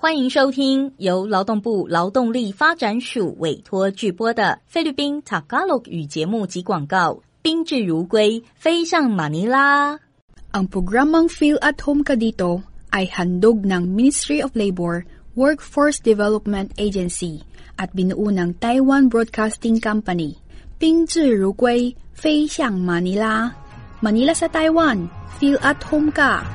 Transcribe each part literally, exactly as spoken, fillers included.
欢迎收听由劳动部劳动力发展署委托制播的菲律宾 Tagalog 语节目及广告。宾至如归，飞向马尼拉。 Ang programang Feel at Home Ka Dito ay handog ng Ministry of Labor, Workforce Development Agency at binuo ng Taiwan Broadcasting Company. 宾至如归，飞向马尼拉。Manila sa Taiwan, Feel at Home ka.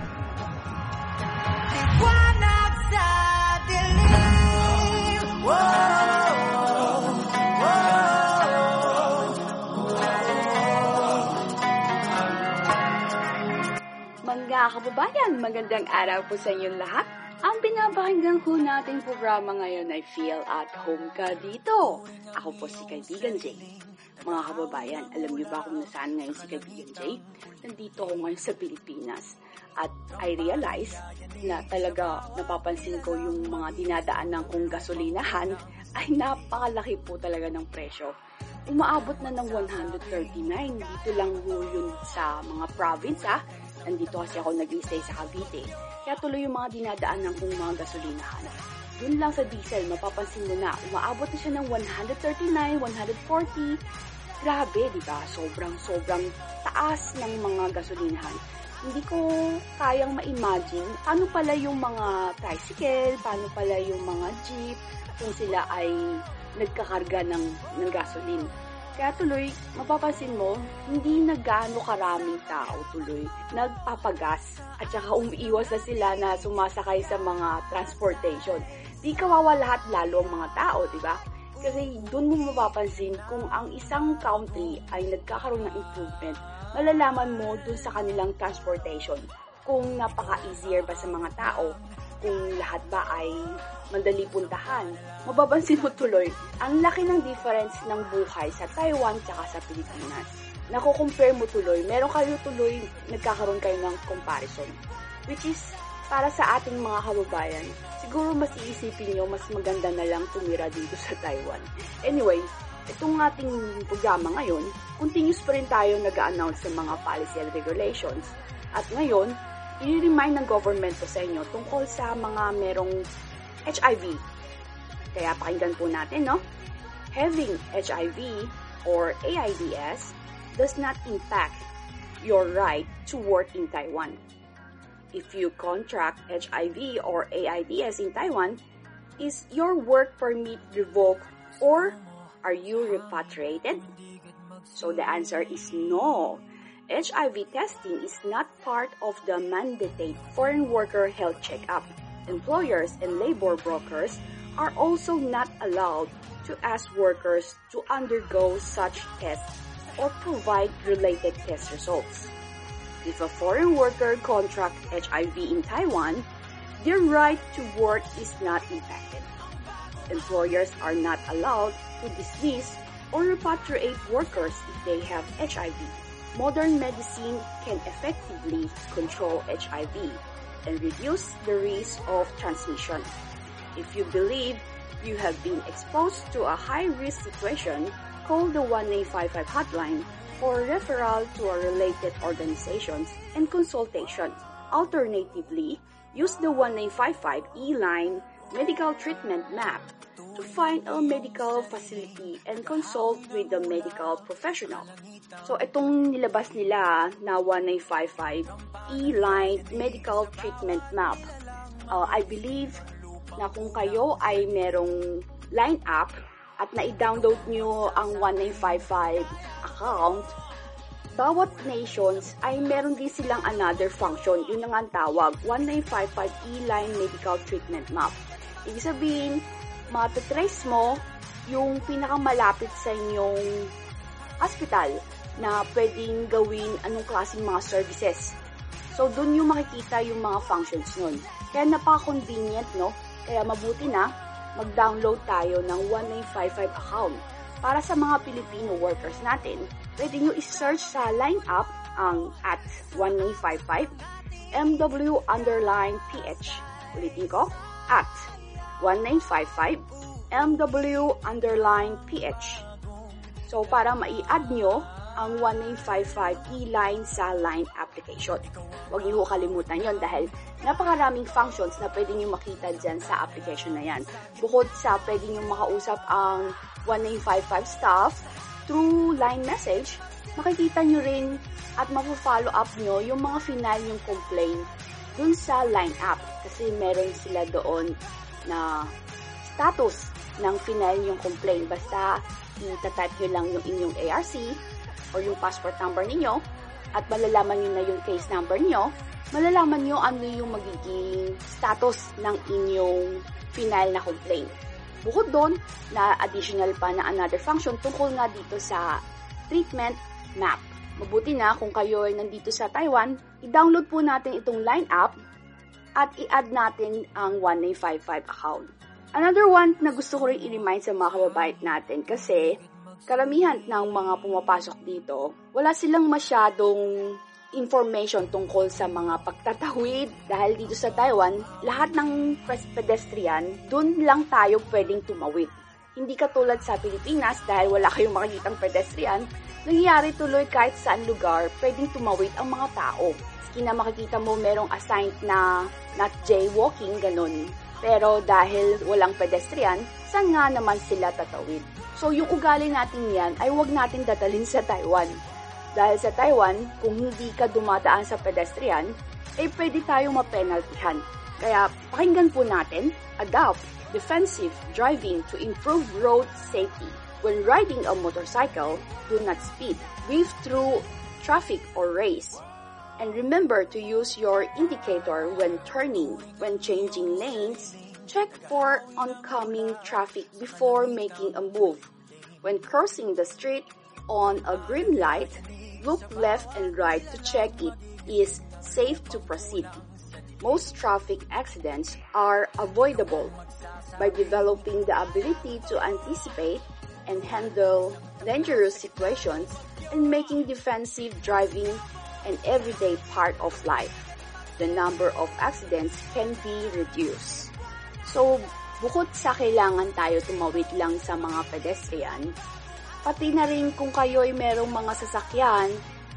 Mga kababayan, magandang araw po sa inyong lahat. Ang pinapakinggan po nating programa ngayon ay Feel at Home Ka Dito. Ako po si Kaibigan Jay. Mga kababayan, alam niyo ba kung nasaan ngayon si Kaibigan Jay? Nandito ako ngayon sa Pilipinas. At I realize na talaga napapansin ko yung mga dinadaanan kong gasolinahan ay napakalaki po talaga ng presyo. Umaabot na ng one hundred thirty-nine. Dito lang po yun sa mga province ha. Nandito kasi ako nag-stay sa Cavite. Kaya tuloy yung mga dinadaanan kong mga gasolinahan. Yun lang sa diesel, mapapansin mo na, umaabot na siya ng one hundred thirty-nine, one hundred forty. Grabe, di ba? Sobrang, sobrang taas ng mga gasolinahan. Hindi ko kayang ma-imagine paano pala yung mga tricycle, paano pala yung mga jeep, kung sila ay nagkakarga ng, ng gasoline. Kaya tuloy, mapapansin mo, hindi na gaano karaming tao tuloy nagpapagas at saka umiiwas na sila na sumasakay sa mga transportation. Di kawawa lahat, lalo ang mga tao, di ba? Kasi doon mo mapapansin kung ang isang country ay nagkakaroon ng improvement, malalaman mo doon sa kanilang transportation kung napaka-easier ba sa mga tao, kung lahat ba ay madali puntahan. Mababansin mo tuloy, ang laki ng difference ng buhay sa Taiwan tsaka sa Pilipinas. Nakukompare mo tuloy, meron kayo tuloy, nagkakaroon kayo ng comparison. Which is, para sa ating mga kababayan, siguro mas iisipin nyo, mas maganda na lang tumira dito sa Taiwan. Anyway, itong ating programa ngayon, continuous pa rin tayo nag-a-announce ng mga policy and regulations. At ngayon, i-remind ng government po sa inyo tungkol sa mga merong H I V. Kaya pakinggan po natin, no? Having H I V or A I D S does not impact your right to work in Taiwan. If you contract H I V or A I D S in Taiwan, is your work permit revoked or are you repatriated? So the answer is no. H I V testing is not part of the mandated foreign worker health checkup. Employers and labor brokers are also not allowed to ask workers to undergo such tests or provide related test results. If a foreign worker contracts H I V in Taiwan, their right to work is not impacted. Employers are not allowed to dismiss or repatriate workers if they have H I V. Modern medicine can effectively control H I V and reduce the risk of transmission. If you believe you have been exposed to a high-risk situation, call the one eight five five hotline for referral to a related organizations and consultation. Alternatively, use the one eight five five E-Line medical treatment map to find a medical facility and consult with the medical professional. So, itong nilabas nila na one eight five five E-Line medical treatment map, uh, I believe na kung kayo ay merong line app at na-download nyo ang one eight five five account, bawat nations ay meron din silang another function. Yun ang ang tawag, one eight five five E-Line medical treatment map. Ibig sabihin, matatrace mo yung pinakamalapit sa inyong hospital na pwedeng gawin anong klaseng mga services. So, dun yung makikita yung mga functions nun. Kaya napaka-convenient, no? Kaya mabuti na, mag-download tayo ng one eight five five account. Para sa mga Filipino workers natin, pwede nyo i-search sa line app ang at one eight five five M W underline P H. Ulitin ko, at one eight five five M W underline P H. So, para mai-add nyo ang one nine five five e-line sa line application. Huwag niyo kalimutan yon dahil napakaraming functions na pwede niyo makita dyan sa application na yan. Bukod sa pwede niyo makausap ang one nine five five staff through line message, makikita niyo rin at mapo-follow up niyo yung mga final yung complaint dun sa line app. Kasi meron sila doon na status ng final yung complaint. Basta itatype nyo lang yung inyong A R C or yung passport number ninyo at malalaman nyo na yung case number nyo, malalaman nyo ano yung magiging status ng inyong final na complaint. Bukod doon, na additional pa na another function tungkol nga dito sa treatment map. Mabuti na kung kayo ay nandito sa Taiwan, i-download po natin itong line app at i-add natin ang one nine five five account. Another one na gusto ko rin i-remind sa mga kababayan natin kasi karamihan ng mga pumapasok dito, wala silang masyadong information tungkol sa mga pagtatawid dahil dito sa Taiwan, lahat ng pedestrian, dun lang tayo pwedeng tumawid. Hindi katulad sa Pilipinas dahil wala kayong makikitang pedestrian, nangyayari tuloy kahit saan lugar pwedeng tumawid ang mga tao. Maski na makikita mo merong assigned na not jaywalking, ganun. Pero dahil walang pedestrian, saan nga naman sila tatawid? So yung ugali natin yan ay huwag natin dadalhin sa Taiwan. Dahil sa Taiwan, kung hindi ka dumadaan sa pedestrian, eh pwede tayong mapenaltihan. Kaya pakinggan po natin, adopt defensive driving to improve road safety. When riding a motorcycle, do not speed, weave through traffic or race. And remember to use your indicator when turning. When changing lanes, check for oncoming traffic before making a move. When crossing the street on a green light, look left and right to check it is safe to proceed. Most traffic accidents are avoidable by developing the ability to anticipate and handle dangerous situations and making defensive driving an everyday part of life. The number of accidents can be reduced. So, bukod sa kailangan tayo tumawid lang sa mga pedestrian, pati na rin kung kayo ay merong mga sasakyan,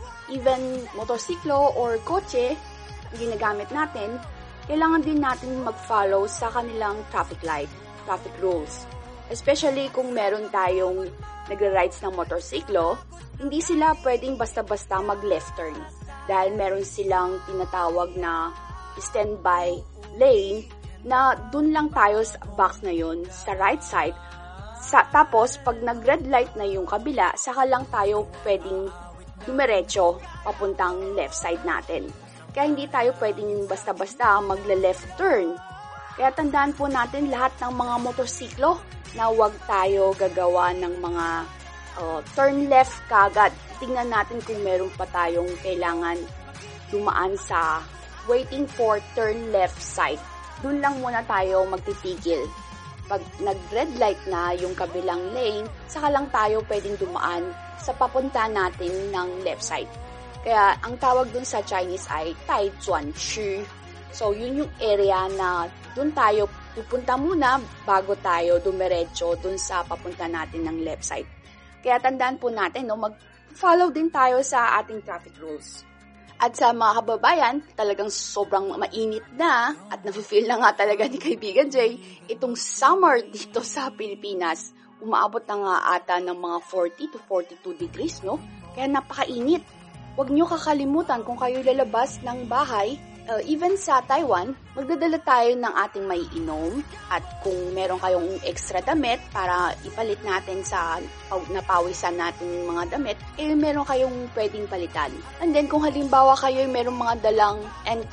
even motorsiklo or kotse, ginagamit natin, kailangan din natin mag-follow sa kanilang traffic light, traffic rules. Especially kung meron tayong nagre-rides ng motorsiklo, hindi sila pwedeng basta-basta mag-left turn dahil meron silang tinatawag na standby lane na dun lang tayo sa box na yun, sa right side. Sa, tapos, pag nag-red light na yung kabila, saka lang tayo pwedeng dumiretso papuntang left side natin. Kaya hindi tayo pwedeng basta-basta magle-left turn. Kaya tandaan po natin lahat ng mga motorsiklo na huwag tayo gagawa ng mga uh, turn left kagad. Tingnan natin kung meron pa tayong kailangan dumaan sa waiting for turn left side. Doon lang muna tayo magtitigil. Pag nag-red light na yung kabilang lane, saka lang tayo pwedeng dumaan sa papunta natin ng left side. Kaya ang tawag dun sa Chinese ay Tai Zhuan Qu. So yun yung area na dun tayo pupunta muna bago tayo dumiretso dun sa papunta natin ng left side. Kaya tandaan po natin, no, mag-follow din tayo sa ating traffic rules. At sa mga kababayan, talagang sobrang mainit na at nafe-feel na nga talaga ni Kaibigan Jay, itong summer dito sa Pilipinas, umaabot na nga ata ng mga forty to forty-two degrees, no? Kaya napakainit. Huwag nyo kakalimutan kung kayo lalabas ng bahay, uh, even sa Taiwan, magdadala tayo ng ating maiinom at kung meron kayong extra damit para ipalit natin sa napawisan natin mga damit, eh meron kayong pwedeng palitan. And then kung halimbawa kayo meron mga dalang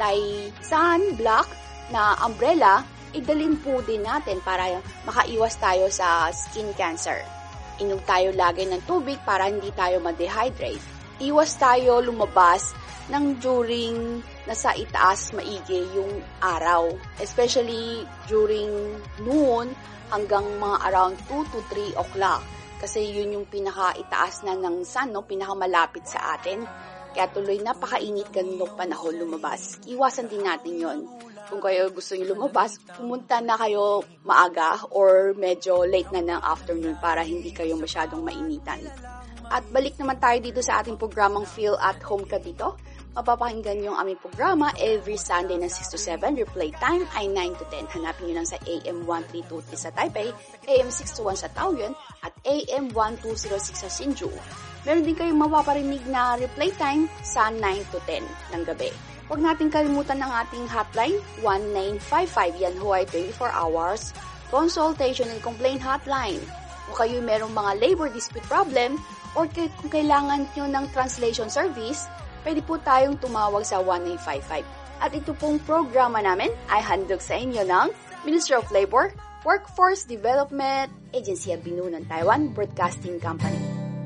anti-sun block na umbrella, idalin po din natin para makaiwas tayo sa skin cancer. Inom tayo lagi ng tubig para hindi tayo ma-dehydrate. Iwas tayo lumabas ng during nasa itaas maigi yung araw. Especially during noon hanggang mga around two to three o'clock. Kasi yun yung pinaka-itaas na ng sun, no? Pinakamalapit sa atin. Kaya tuloy napakainit ganung panahon lumabas. Iwasan din natin yon. Kung kayo gusto nyo lumabas, pumunta na kayo maaga or medyo late na ng afternoon para hindi kayo masyadong mainitan. At balik naman tayo dito sa ating programang Feel at Home Ka Dito. Mapapakinggan yung aming programa every Sunday na six to seven. Replay time ay nine to ten. Hanapin nyo lang sa A M one three two three sa Taipei, A M six two one sa Taoyuan, at A M one two zero six sa Hsinchu. Meron din kayong mapaparinig na replay time sa nine to ten ng gabi. Huwag natin kalimutan ng ating hotline, one nine five five. Yan ho ay twenty-four hours consultation and complaint hotline. Kung kayo merong mga labor dispute problem or kung kailangan nyo ng translation service, pwede po tayong tumawag sa one nine five five. At ito pong programa namin ay handog sa inyo ng Ministry of Labor, Workforce Development Agency at Binu ng Taiwan Broadcasting Company.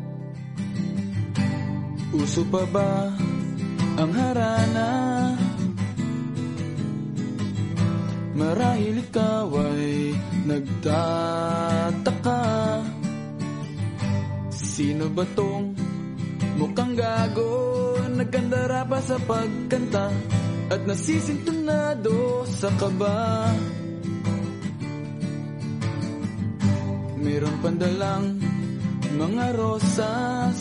Uso pa ba ang harana? Marahil ikaw ay nagtataka, sino ba tong mukhang gago, nagkandara pa sa pagkanta at nasisintunado sa kaba? Meron pandalang mga rosas,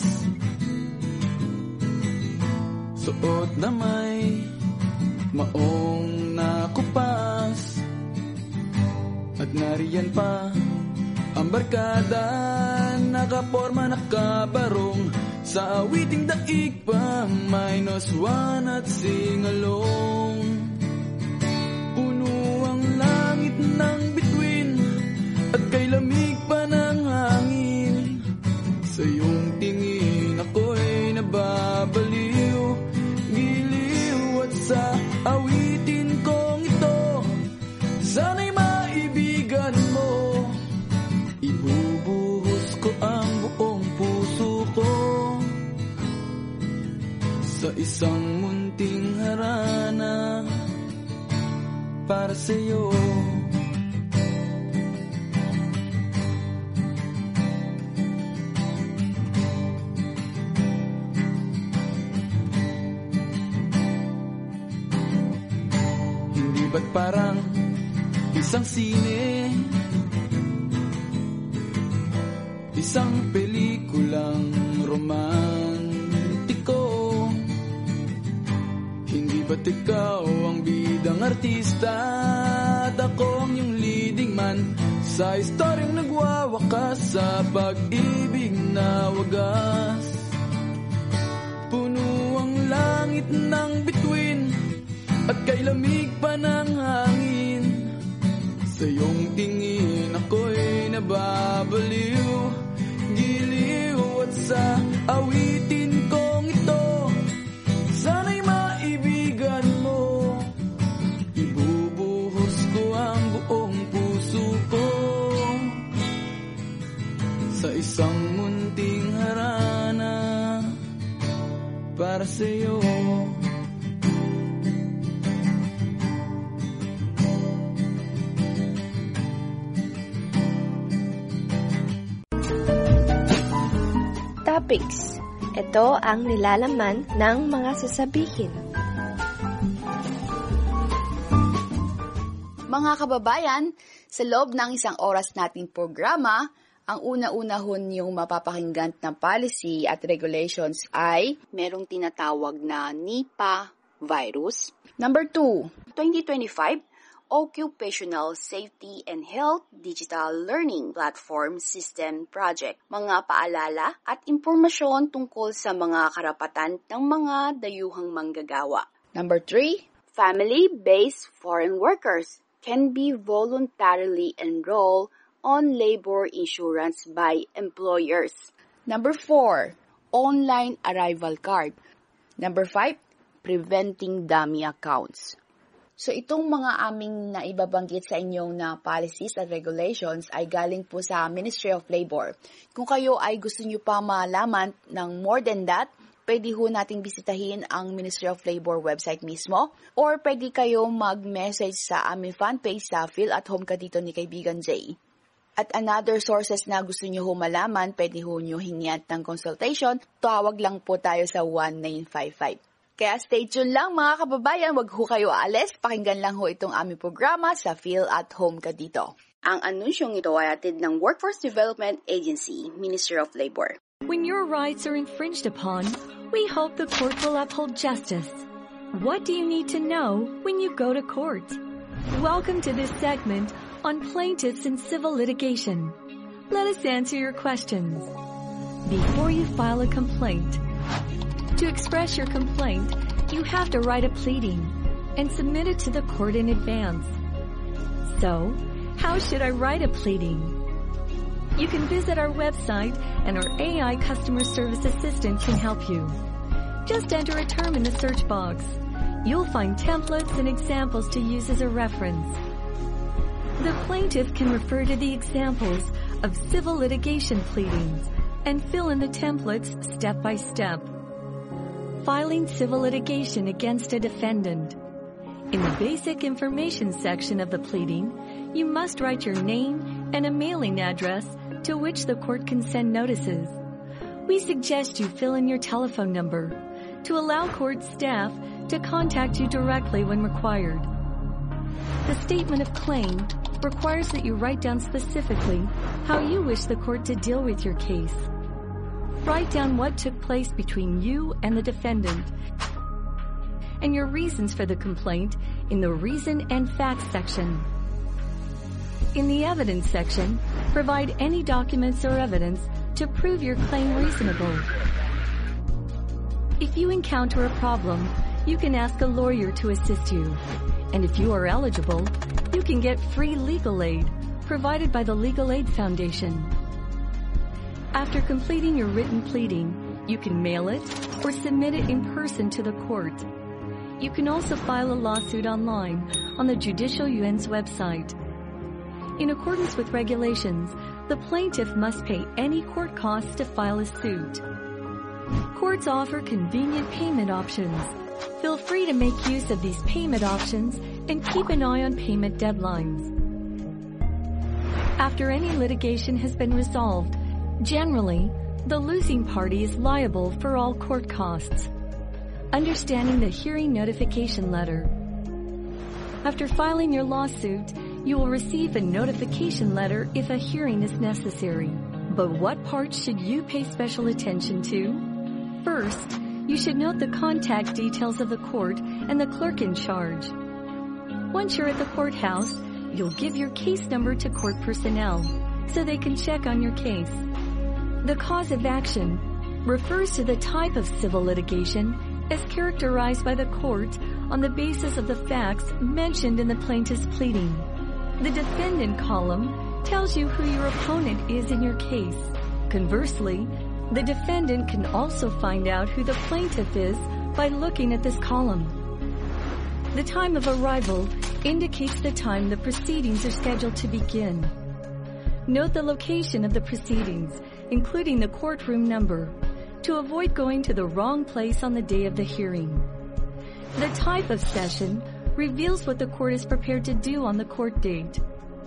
suot na may maong nakupas, at nariyan pa ang barkada, nakaporma nakabarong, sa awiting daig pa minus one at singalong. Puno ang langit ng bituin at kay lamig pa ng hangin, sa iyong tingin ako'y nababaliw, giliw at sa awitin kong ito, sana'y maibigan mo. Ibubuhos ko ang buong puso ko sa isang munting harana para sa'yo. Ba't parang isang sine, isang pelikulang romantiko? Hindi ba't ikaw ang bidang artista at ako ang iyong leading man sa istoryang nagwawakas sa pag-ibig na wagas? Puno ang langit ng bituin at kay lamig pa ng hangin, sa iyong tingin ako'y nababaliw, giliw at sa awitin kong ito, sana'y maibigan mo. Ibubuhos ko ang buong puso ko sa isang munting harana para sa'yo. Topics. Ito ang nilalaman ng mga sasabihin. Mga kababayan, sa loob ng isang oras nating programa, ang una-una hun yung mapapakinggan na policy at regulations ay merong tinatawag na Nipah virus. Number two, twenty twenty-five Occupational Safety and Health Digital Learning Platform System Project. Mga paalala at impormasyon tungkol sa mga karapatan ng mga dayuhang manggagawa. Number three, family-based foreign workers can be voluntarily enrolled on labor insurance by employers. Number four, online arrival card. Number five, preventing dummy accounts. So itong mga aming naibabanggit sa inyong na policies at regulations ay galing po sa Ministry of Labor. Kung kayo ay gusto nyo pa malaman ng more than that, pwede ho nating bisitahin ang Ministry of Labor website mismo, or pwede kayo mag-message sa aming fanpage sa Feel at Home Ka Dito ni Kaibigan Jay. At another sources na gusto nyo ho malaman, pwede ho nyo hingian ng consultation, tawag lang po tayo sa one nine five five. Kaya stay tuned lang mga kababayan, wag ho kayo aalis, pakinggan lang ho itong aming programa sa Feel at Home Ka Dito. Ang anunsyong ito ay atid ng Workforce Development Agency, Ministry of Labor. When your rights are infringed upon, we hope the court will uphold justice. What do you need to know when you go to court? Welcome to this segment on plaintiffs in civil litigation. Let us answer your questions. Before you file a complaint, to express your complaint, you have to write a pleading and submit it to the court in advance. So, how should I write a pleading? You can visit our website and our A I customer service assistant can help you. Just enter a term in the search box. You'll find templates and examples to use as a reference. The plaintiff can refer to the examples of civil litigation pleadings and fill in the templates step by step. Filing civil litigation against a defendant. In the basic information section of the pleading, you must write your name and a mailing address to which the court can send notices. We suggest you fill in your telephone number to allow court staff to contact you directly when required. The statement of claim requires that you write down specifically how you wish the court to deal with your case. Write down what took place between you and the defendant and your reasons for the complaint in the reason and facts section. In the evidence section, provide any documents or evidence to prove your claim reasonable. If you encounter a problem, you can ask a lawyer to assist you. And if you are eligible, you can get free legal aid provided by the Legal Aid Foundation. After completing your written pleading, you can mail it or submit it in person to the court. You can also file a lawsuit online on the Judicial U N's website. In accordance with regulations, the plaintiff must pay any court costs to file a suit. Courts offer convenient payment options. Feel free to make use of these payment options and keep an eye on payment deadlines. After any litigation has been resolved, generally, the losing party is liable for all court costs. Understanding the hearing notification letter. After filing your lawsuit, you will receive a notification letter if a hearing is necessary. But what parts should you pay special attention to? First, you should note the contact details of the court and the clerk in charge. Once you're at the courthouse, you'll give your case number to court personnel so they can check on your case. The cause of action refers to the type of civil litigation as characterized by the court on the basis of the facts mentioned in the plaintiff's pleading. The defendant column tells you who your opponent is in your case. Conversely, the defendant can also find out who the plaintiff is by looking at this column. The time of arrival indicates the time the proceedings are scheduled to begin. Note the location of the proceedings, including the courtroom number, to avoid going to the wrong place on the day of the hearing. The type of session reveals what the court is prepared to do on the court date.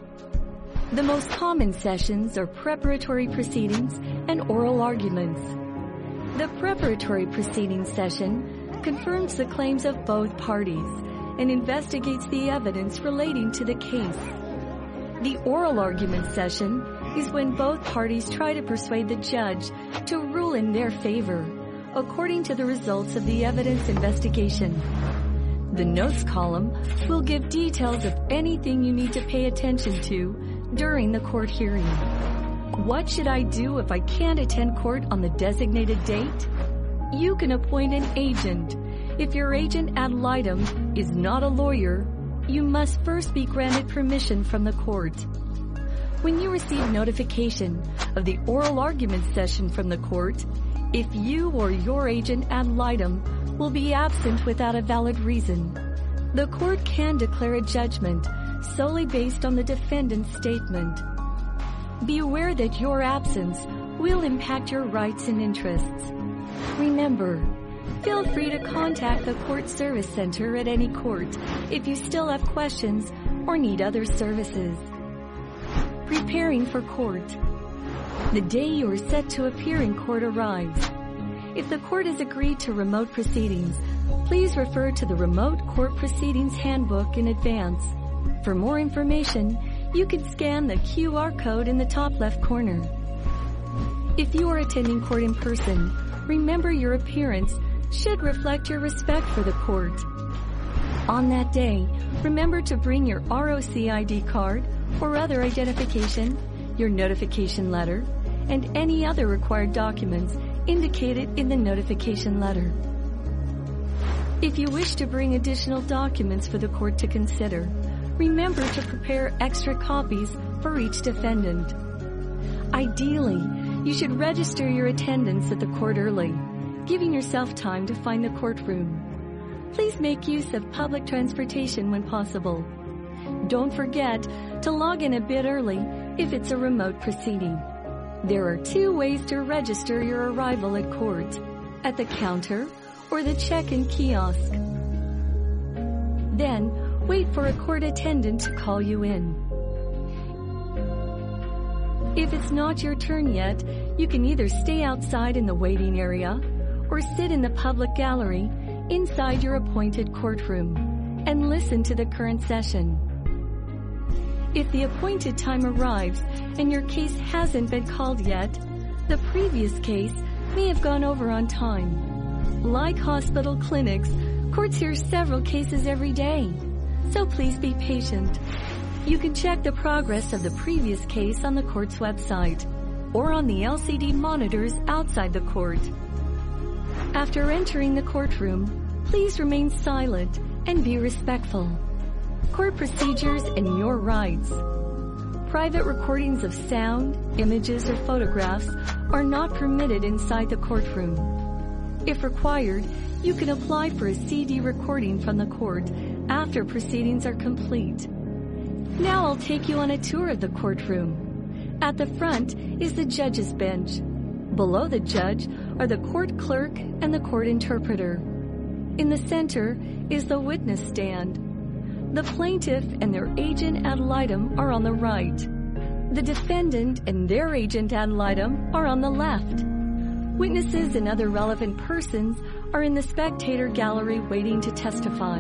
The most common sessions are preparatory proceedings and oral arguments. The preparatory proceedings session confirms the claims of both parties and investigates the evidence relating to the case. The oral argument session is when both parties try to persuade the judge to rule in their favor, according to the results of the evidence investigation. The notes column will give details of anything you need to pay attention to during the court hearing. What should I do if I can't attend court on the designated date? You can appoint an agent. If your agent ad litem is not a lawyer, you must first be granted permission from the court. When you receive notification of the oral argument session from the court, if you or your agent ad litem will be absent without a valid reason, the court can declare a judgment solely based on the defendant's statement. Be aware that your absence will impact your rights and interests. Remember, feel free to contact the Court Service Center at any court if you still have questions or need other services. Preparing for court. The day you are set to appear in court arrives. If the court has agreed to remote proceedings, please refer to the Remote Court Proceedings Handbook in advance. For more information, you can scan the Q R code in the top left corner. If you are attending court in person, remember your appearance should reflect your respect for the court. On that day, remember to bring your R O C I D card or other identification, your notification letter, and any other required documents indicated in the notification letter. If you wish to bring additional documents for the court to consider, remember to prepare extra copies for each defendant. Ideally, you should register your attendance at the court early, giving yourself time to find the courtroom. Please make use of public transportation when possible. Don't forget to log in a bit early if it's a remote proceeding. There are two ways to register your arrival at court, at the counter or the check-in kiosk. Then, wait for a court attendant to call you in. If it's not your turn yet, you can either stay outside in the waiting area or sit in the public gallery inside your appointed courtroom and listen to the current session. If the appointed time arrives and your case hasn't been called yet, the previous case may have gone over on time. Like hospital clinics, courts hear several cases every day, so please be patient. You can check the progress of the previous case on the court's website or on the L C D monitors outside the court. After entering the courtroom, please remain silent and be respectful. Court procedures and your rights. Private recordings of sound, images, or photographs are not permitted inside the courtroom. If required, you can apply for a C D recording from the court after proceedings are complete. Now I'll take you on a tour of the courtroom. At the front is the judge's bench. Below the judge are the court clerk and the court interpreter. In the center is the witness stand. The plaintiff and their agent ad litem are on the right. The defendant and their agent ad litem are on the left. Witnesses and other relevant persons are in the spectator gallery waiting to testify.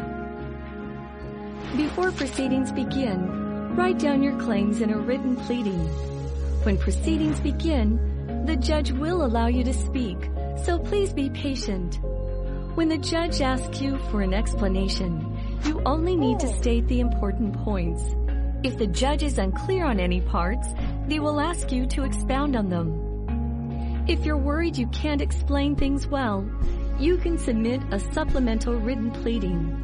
Before proceedings begin, write down your claims in a written pleading. When proceedings begin, the judge will allow you to speak, so please be patient. When the judge asks you for an explanation, you only need to state the important points. If the judge is unclear on any parts, they will ask you to expound on them. If you're worried you can't explain things well, you can submit a supplemental written pleading.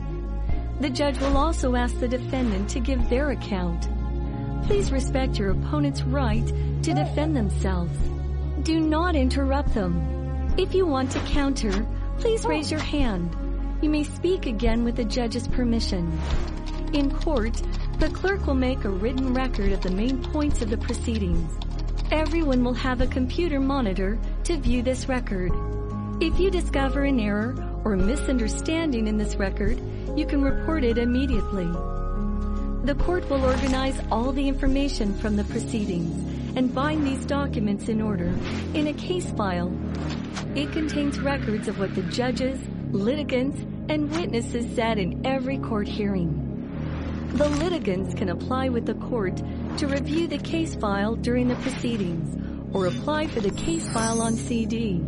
The judge will also ask the defendant to give their account. Please respect your opponent's right to defend themselves. Do not interrupt them. If you want to counter, please raise your hand. You may speak again with the judge's permission. In court, the clerk will make a written record of the main points of the proceedings. Everyone will have a computer monitor to view this record. If you discover an error or misunderstanding in this record, you can report it immediately. The court will organize all the information from the proceedings and bind these documents in order in a case file. It contains records of what the judges, litigants, and witnesses said in every court hearing. The litigants can apply with the court to review the case file during the proceedings or apply for the case file on C D.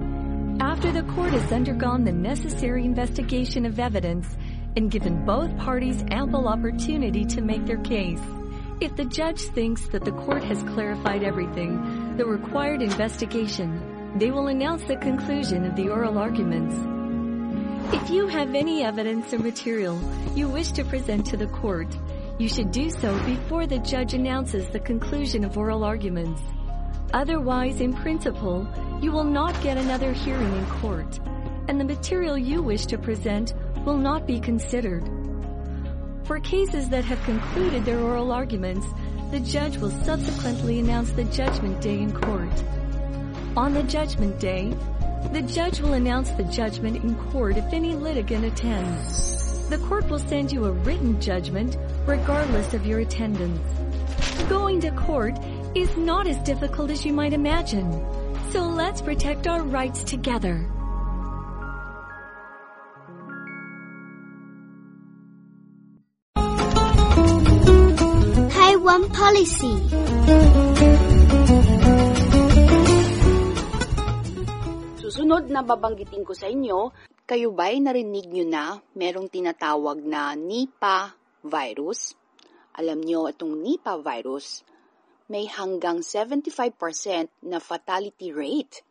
After the court has undergone the necessary investigation of evidence and given both parties ample opportunity to make their case, if the judge thinks that the court has clarified everything, the required investigation, they will announce the conclusion of the oral arguments. If you have any evidence or material you wish to present to the court, you should do so before the judge announces the conclusion of oral arguments. Otherwise, in principle, you will not get another hearing in court, and the material you wish to present will not be considered. For cases that have concluded their oral arguments, the judge will subsequently announce the judgment day in court. On the judgment day, the judge will announce the judgment in court if any litigant attends. The court will send you a written judgment regardless of your attendance. Going to court is not as difficult as you might imagine, so let's protect our rights together. Taiwan Policy. sunod na babanggitin ko sa inyo, kayo ba'y narinig nyo na merong tinatawag na Nipah virus? Alam nyo, itong Nipah virus, may hanggang seventy-five percent na fatality rate.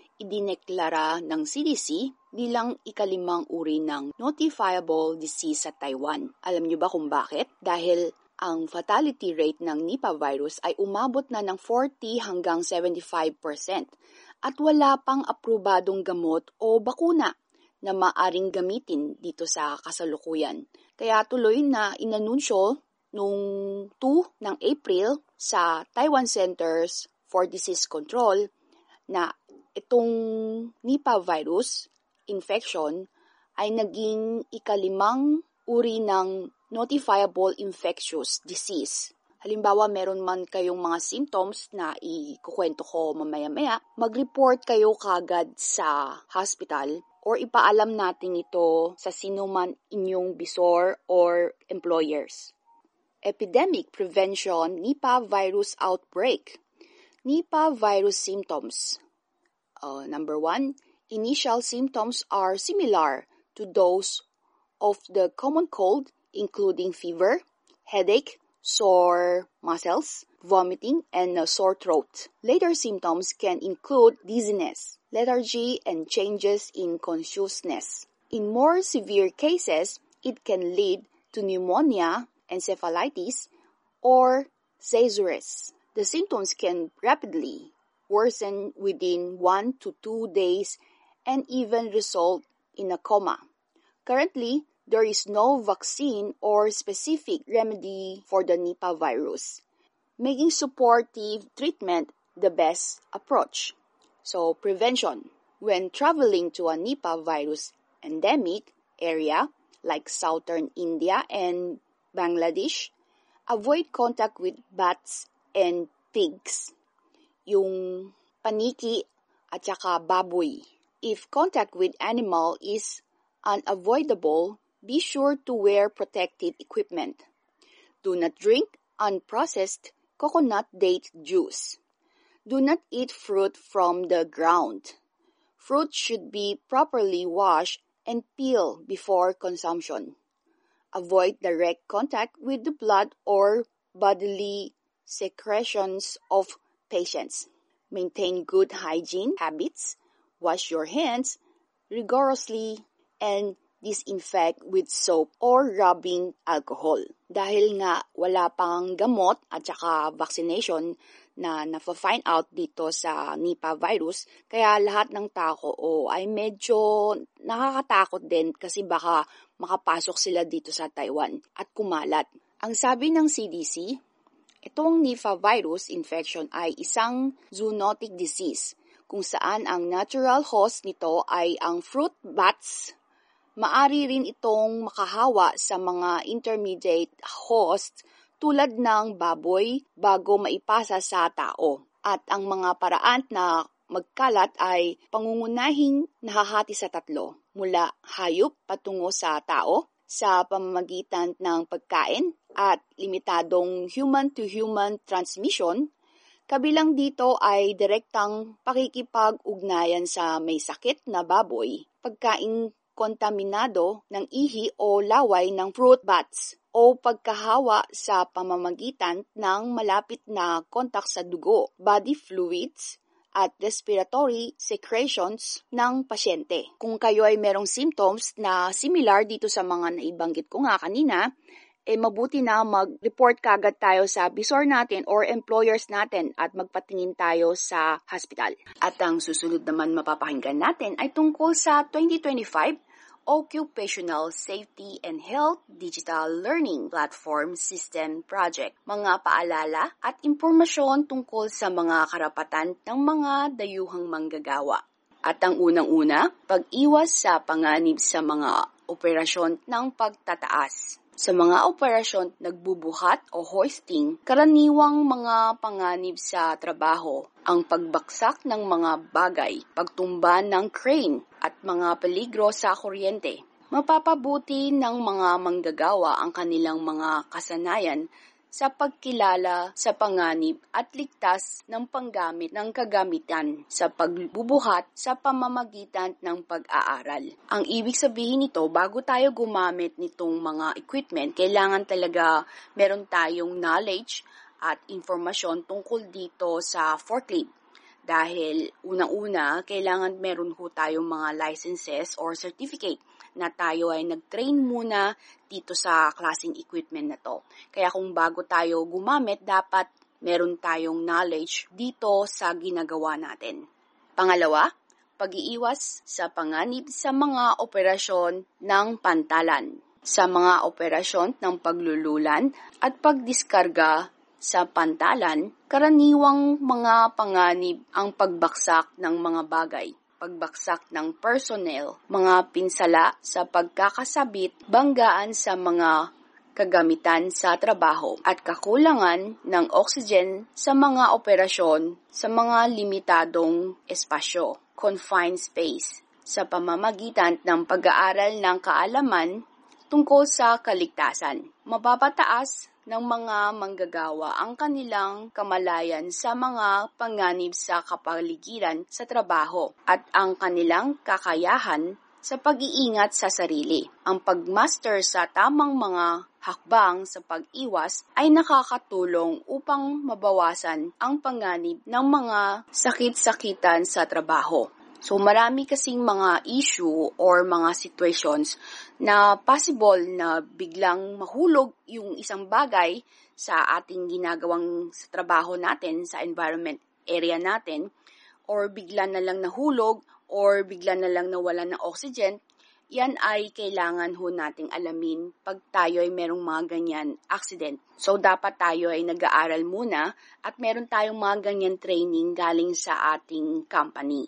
Idineklara ng C D C bilang ikalimang uri ng notifiable disease sa Taiwan. Alam nyo ba kung bakit? Dahil ang fatality rate ng Nipah virus ay umabot na ng forty hanggang seventy-five percent. At wala pang aprobadong gamot o bakuna na maaring gamitin dito sa kasalukuyan. Kaya tuloy na inanunsyo noong two ng April sa Taiwan Centers for Disease Control na itong Nipah virus infection ay naging ikalimang uri ng notifiable infectious disease. Halimbawa, meron man kayong mga symptoms na ikukwento ko mamaya-maya, mag-report kayo kagad sa hospital or ipaalam natin ito sa sino man inyong bisor or employers. Epidemic Prevention Nipah Virus Outbreak. Nipah virus symptoms. Uh, number one, initial symptoms are similar to those of the common cold, including fever, headache, sore muscles, vomiting, and a sore throat. Later symptoms can include dizziness, lethargy, and changes in consciousness. In more severe cases, it can lead to pneumonia, encephalitis, or seizures. The symptoms can rapidly worsen within one to two days and even result in a coma. Currently, there is no vaccine or specific remedy for the Nipah virus, making supportive treatment the best approach. So, prevention. When traveling to a Nipah virus endemic area like southern India and Bangladesh, avoid contact with bats and pigs, yung paniki at saka baboy. If contact with animal is unavoidable, be sure to wear protective equipment. Do not drink unprocessed coconut date juice. Do not eat fruit from the ground. Fruit should be properly washed and peeled before consumption. Avoid direct contact with the blood or bodily secretions of patients. Maintain good hygiene habits. Wash your hands rigorously and disinfect with soap or rubbing alcohol. Dahil nga wala pang gamot at saka vaccination na nafa-find out dito sa Nipah virus, kaya lahat ng tao o ay medyo nakakatakot din kasi baka makapasok sila dito sa Taiwan at kumalat. Ang sabi ng C D C, itong Nipah virus infection ay isang zoonotic disease kung saan ang natural host nito ay ang fruit bats. Maari rin itong makahawa sa mga intermediate host tulad ng baboy bago maipasa sa tao. At ang mga paraan na magkalat ay pangungunahing nahahati sa tatlo, mula hayop patungo sa tao sa pamamagitan ng pagkain at limitadong human-to-human transmission. Kabilang dito ay direktang pakikipag-ugnayan sa may sakit na baboy, pagkain kontaminado ng ihi o laway ng fruit bats, o pagkahawa sa pamamagitan ng malapit na kontak sa dugo, body fluids, at respiratory secretions ng pasyente. Kung kayo ay merong symptoms na similar dito sa mga naibanggit ko nga kanina, eh mabuti na mag-report kagad tayo sa bisor natin or employers natin at magpatingin tayo sa hospital. At ang susunod naman mapapakinggan natin ay tungkol sa twenty twenty-five Occupational Safety and Health Digital Learning Platform System Project. Mga paalala at impormasyon tungkol sa mga karapatan ng mga dayuhang manggagawa. At ang unang-una, pag-iwas sa panganib sa mga operasyon ng pagtataas. Sa mga operasyon nagbubuhat o hoisting, karaniwang mga panganib sa trabaho, ang pagbaksak ng mga bagay, pagtumba ng crane at mga peligro sa kuryente. Mapapabuti ng mga manggagawa ang kanilang mga kasanayan sa pagkilala sa panganib at ligtas ng panggamit ng kagamitan sa pagbubuhat sa pamamagitan ng pag-aaral. Ang ibig sabihin nito, bago tayo gumamit nitong mga equipment, kailangan talaga meron tayong knowledge at informasyon tungkol dito sa forklift. Dahil unang-una, kailangan meron ho tayong mga licenses or certificate na tayo ay nag-train muna dito sa klaseng equipment na to. Kaya kung bago tayo gumamit, dapat meron tayong knowledge dito sa ginagawa natin. Pangalawa, pag-iiwas sa panganib sa mga operasyon ng pantalan, sa mga operasyon ng paglululan at pagdiskarga sa pantalan, karaniwang mga panganib ang pagbaksak ng mga bagay, pagbaksak ng personnel, mga pinsala sa pagkakasabit, banggaan sa mga kagamitan sa trabaho, at kakulangan ng oxygen sa mga operasyon sa mga limitadong espasyo, confined space, sa pamamagitan ng pag-aaral ng kaalaman tungkol sa kaligtasan. Mapapataas ng mga manggagawa ang kanilang kamalayan sa mga panganib sa kapaligiran sa trabaho at ang kanilang kakayahan sa pag-iingat sa sarili. Ang pagmaster sa tamang mga hakbang sa pag-iwas ay nakakatulong upang mabawasan ang panganib ng mga sakit-sakitan sa trabaho. So marami kasing mga issue or mga situations na possible na biglang mahulog yung isang bagay sa ating ginagawang sa trabaho natin, sa environment area natin, or bigla na lang nahulog or bigla na lang nawalan ng oxygen. Yan ay kailangan ho nating alamin pag tayo ay merong mga ganyan accident. So dapat tayo ay nag-aaral muna at meron tayong mga ganyan training galing sa ating company.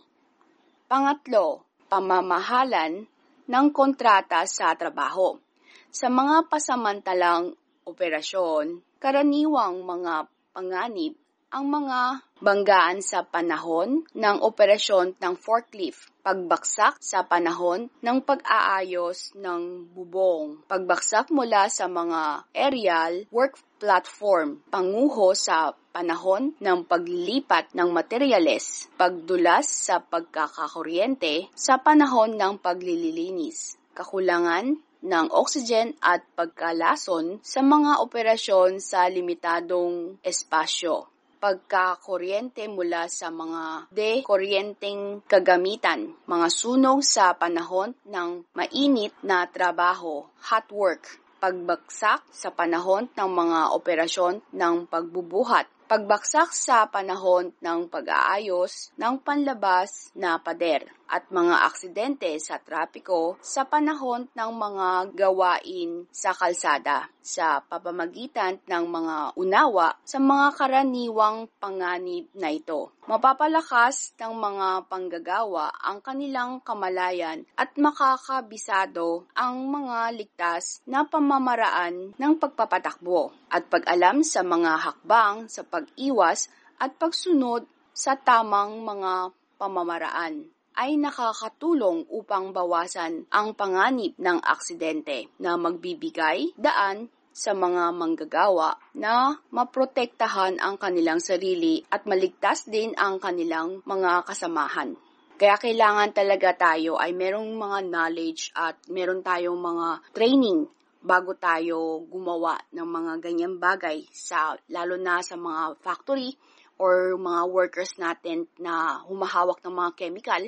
Pangatlo, pamamahalan ng kontrata sa trabaho. Sa mga pasamantalang operasyon, karaniwang mga panganib ang mga banggaan sa panahon ng operasyon ng forklift, pagbaksak sa panahon ng pag-aayos ng bubong, pagbaksak mula sa mga aerial work platform, panguho sa panahon ng paglilipat ng materyales, pagdulas sa pagkakakuryente sa panahon ng paglililinis, kakulangan ng oxygen at pagkalason sa mga operasyon sa limitadong espasyo, pagkakuryente mula sa mga de-kuryenteng kagamitan, mga sunog sa panahon ng mainit na trabaho, hot work, pagbaksak sa panahon ng mga operasyon ng pagbubuhat, pagbaksak sa panahon ng pag-aayos ng panlabas na pader, at mga aksidente sa trapiko sa panahon ng mga gawain sa kalsada, sa pamamagitan ng mga unawa sa mga karaniwang panganib na ito. Mapapalakas ng mga panggagawa ang kanilang kamalayan at makakabisado ang mga ligtas na pamamaraan ng pagpapatakbo at pag-alam sa mga hakbang sa pag-iwas at pagsunod sa tamang mga pamamaraan ay nakakatulong upang bawasan ang panganib ng aksidente na magbibigay daan sa mga manggagawa na maprotektahan ang kanilang sarili at maligtas din ang kanilang mga kasamahan. Kaya kailangan talaga tayo ay merong mga knowledge at meron tayong mga training bago tayo gumawa ng mga ganyang bagay, sa lalo na sa mga factory or mga workers natin na humahawak ng mga chemical,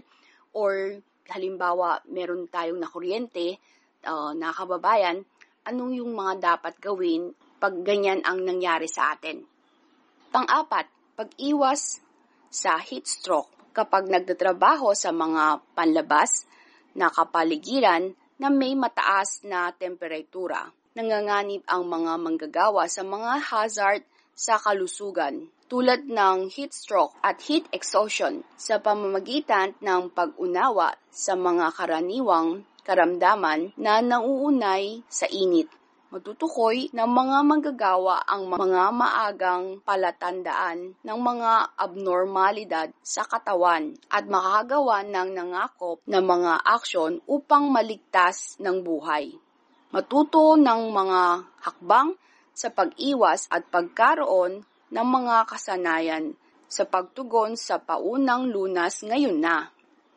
or halimbawa meron tayong na kuryente, uh, na kababayan, anong yung mga dapat gawin pag ganyan ang nangyari sa atin. Pang-apat, pag-iwas sa heat stroke kapag nagtatrabaho sa mga panlabas na kapaligiran na may mataas na temperatura. Nanganganib ang mga manggagawa sa mga hazard sa kalusugan tulad ng heat stroke at heat exhaustion sa pamamagitan ng pag-unawa sa mga karaniwang karamdaman na nauunay sa init. Matutukoy ng mga manggagawa ang mga maagang palatandaan ng mga abnormalidad sa katawan at makakagawa ng nangakop na mga aksyon upang maligtas ng buhay. Matuto ng mga hakbang sa pag-iwas at pagkaroon ng mga kasanayan sa pagtugon sa paunang lunas ngayon na.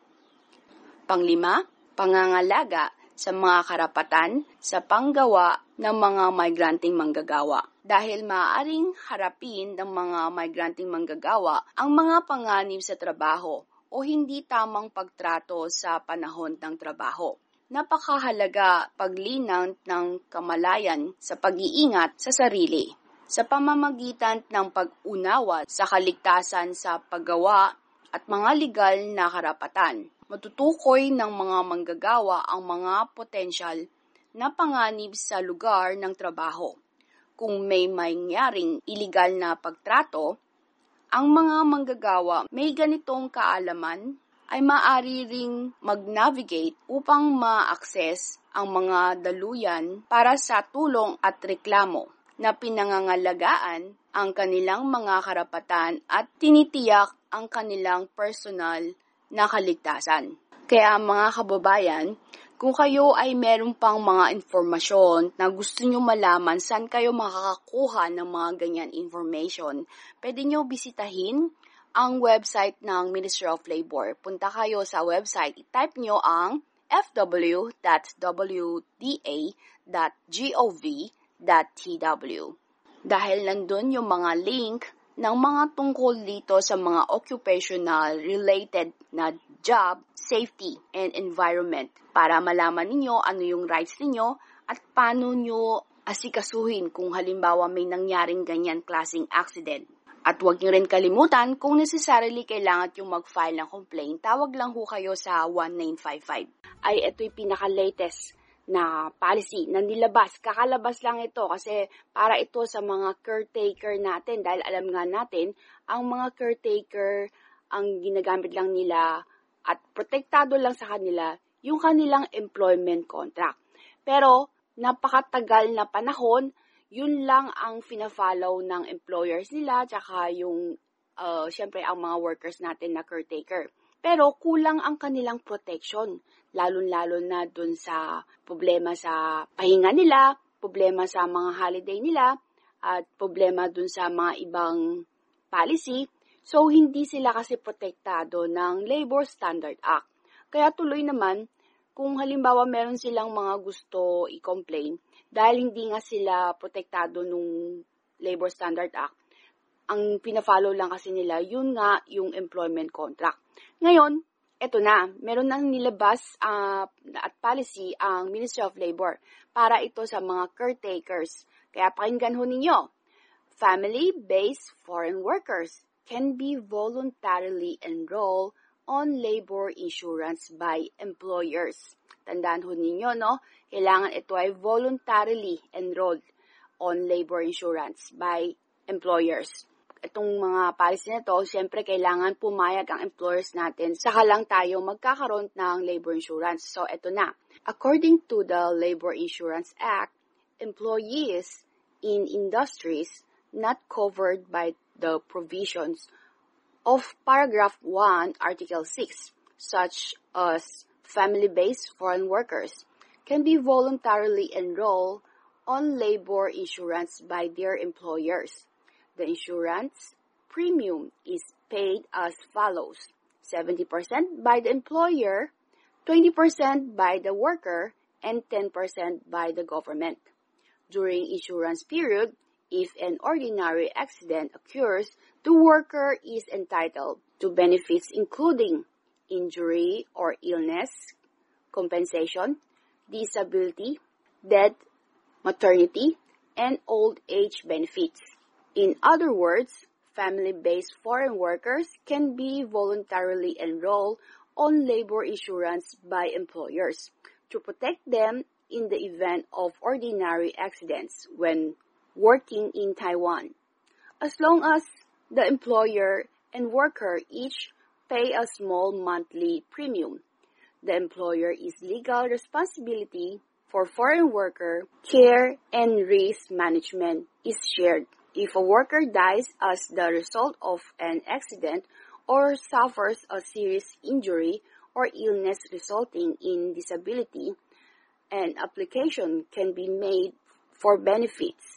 Panglima, pangangalaga sa mga karapatan sa panggawa ng mga migranteng manggagawa. Dahil maaaring harapin ng mga migranteng manggagawa ang mga panganib sa trabaho o hindi tamang pagtrato sa panahon ng trabaho. Napakahalaga paglinang ng kamalayan sa pag-iingat sa sarili sa pamamagitan ng pag-unawa sa kaligtasan sa paggawa at mga legal na karapatan. Matutukoy ng mga manggagawa ang mga potensyal na panganib sa lugar ng trabaho. Kung may mangyaring iligal na pagtrato, ang mga manggagawa may ganitong kaalaman ay maaari ring mag-navigate upang ma-access ang mga daluyan para sa tulong at reklamo na pinangangalagaan ang kanilang mga karapatan at tinitiyak ang kanilang personal na kaligtasan. Kaya mga kababayan, kung kayo ay meron pang mga informasyon na gusto nyo malaman saan kayo makakakuha ng mga ganyan information, pwede nyo bisitahin ang website ng Ministry of Labor. Punta kayo sa website, i-type nyo ang f w dot w d a dot gov dot t w. Dahil nandun yung mga link ng mga tungkol dito sa mga occupational related na job, safety, and environment para malaman ninyo ano yung rights ninyo at paano nyo asikasuhin kung halimbawa may nangyaring ganyan klaseng accident. At huwag nyo rin kalimutan, kung necessarily kailangan yung mag-file ng complaint, tawag lang ho kayo sa one nine five five. Ay, ito'y pinaka-latest na policy na nilabas. Kakalabas lang ito kasi para ito sa mga caretaker natin. Dahil alam nga natin, ang mga caretaker, ang ginagamit lang nila at protektado lang sa kanila yung kanilang employment contract. Pero, napakatagal na panahon, yun lang ang fina-follow ng employers nila, tsaka yung, uh, syempre, ang mga workers natin na caretaker. Pero kulang ang kanilang protection, lalo-lalo na dun sa problema sa pahinga nila, problema sa mga holiday nila, at problema dun sa mga ibang policy. So, hindi sila kasi protektado ng Labor Standard Act. Kaya tuloy naman, kung halimbawa meron silang mga gusto i-complain, dahil hindi nga sila protektado nung Labor Standard Act, ang pina-follow lang kasi nila, yun nga yung employment contract. Ngayon, eto na, meron nang nilabas uh, at policy ang Ministry of Labor para ito sa mga caretakers. Kaya pakinggan ho ninyo, family-based foreign workers can be voluntarily enrolled on labor insurance by employers. Tandaan ho ninyo, no? Kailangan ito ay voluntarily enrolled on labor insurance by employers. Itong mga policy na ito, siyempre kailangan pumayag ang employers natin. Saka lang tayo magkakaroon ng labor insurance. So, ito na. According to the Labor Insurance Act, employees in industries not covered by the provisions of Paragraph one, Article six, such as family-based foreign workers, can be voluntarily enrolled on labor insurance by their employers. The insurance premium is paid as follows: seventy percent by the employer, twenty percent by the worker, and ten percent by the government. During insurance period, if an ordinary accident occurs, the worker is entitled to benefits including injury or illness, compensation, disability, death, maternity, and old age benefits. In other words, family-based foreign workers can be voluntarily enrolled on labor insurance by employers to protect them in the event of ordinary accidents when working in Taiwan. As long as the employer and worker each pay a small monthly premium, the employer is legal responsibility for foreign worker care and risk management is shared. If a worker dies as the result of an accident or suffers a serious injury or illness resulting in disability, an application can be made for benefits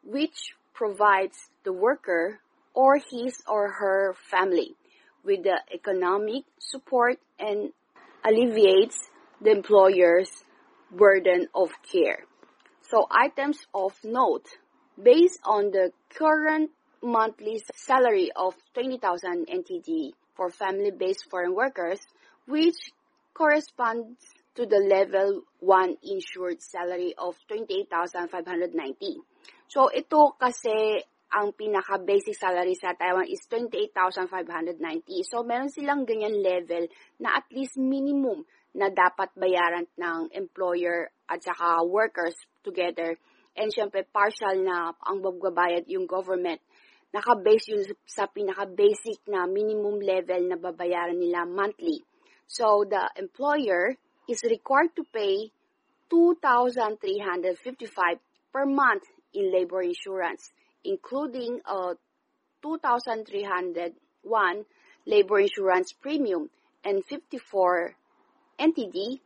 which provides the worker or his or her family with the economic support and alleviates the employer's burden of care. So items of note, based on the current monthly salary of twenty thousand N T D for family-based foreign workers, which corresponds to the level one insured salary of twenty-eight thousand five hundred ninety. So ito kasi ang pinaka-basic salary sa Taiwan is twenty-eight thousand five hundred ninety. So meron silang ganyan level na at least minimum na dapat bayaran ng employer at saka workers together. And syempre partial na ang magbabayad yung government. Naka-base yun sa pinaka-basic na minimum level na babayaran nila monthly. So the employer is required to pay two thousand three hundred fifty-five per month in labor insurance, including a two thousand three hundred one labor insurance premium and fifty-four N T D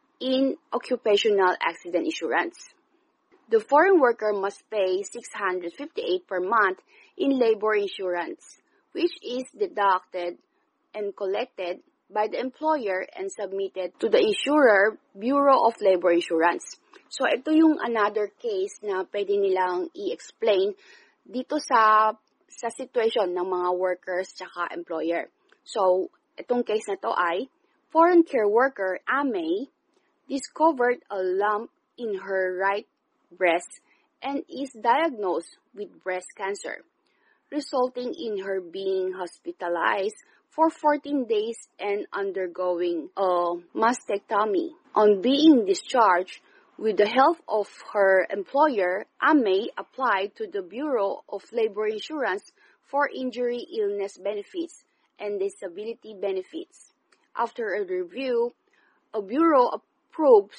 in occupational accident insurance. The foreign worker must pay six hundred fifty-eight per month in labor insurance, which is deducted and collected by the employer and submitted to the Insurer Bureau of Labor Insurance. So ito yung another case na pwede nilang i-explain dito sa sa situation ng mga workers tsaka employer. So itong case na to ay foreign care worker Amei discovered a lump in her right breast and is diagnosed with breast cancer, resulting in her being hospitalized for fourteen days and undergoing a mastectomy. On being discharged, with the help of her employer, Amei applied to the Bureau of Labor Insurance for injury illness benefits and disability benefits. After a review, a bureau approves